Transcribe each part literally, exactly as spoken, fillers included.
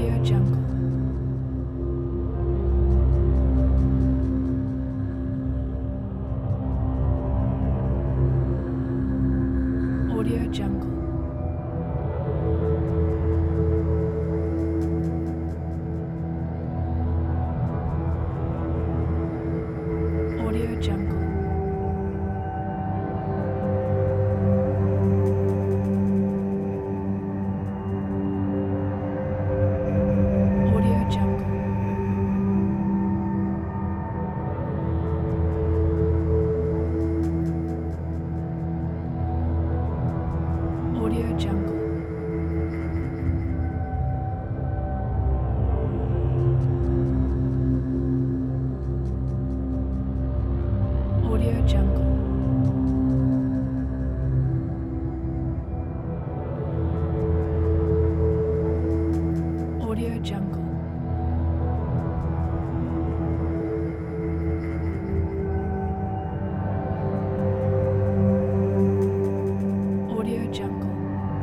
Audio Jungle. Audio Jungle. Audio Jungle. Audio Jungle. Audio Jungle. Audio Jungle. Audio Jungle. Audio Jungle.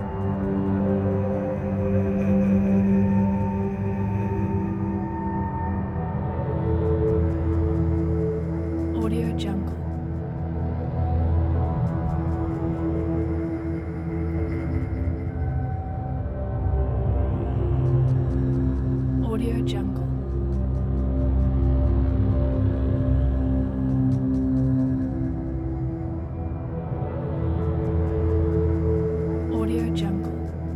Audio Jungle. Audio Jungle. Audio Jungle.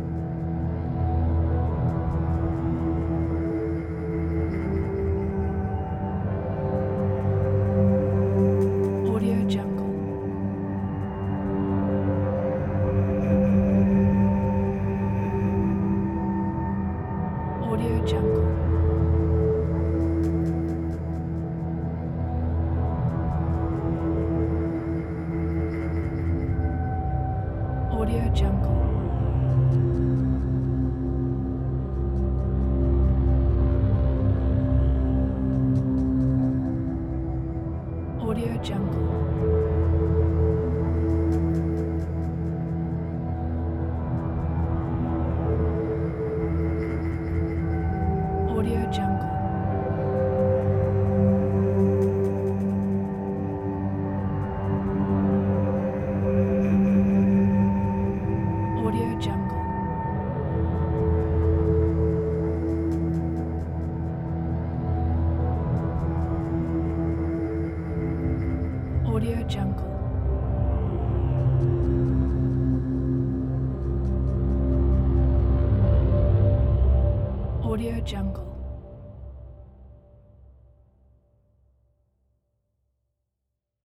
Audio Jungle. Audio Jungle. Audio Jungle. Audio Jungle. Audio Jungle. Audio Jungle. Audio Jungle. Audio Jungle.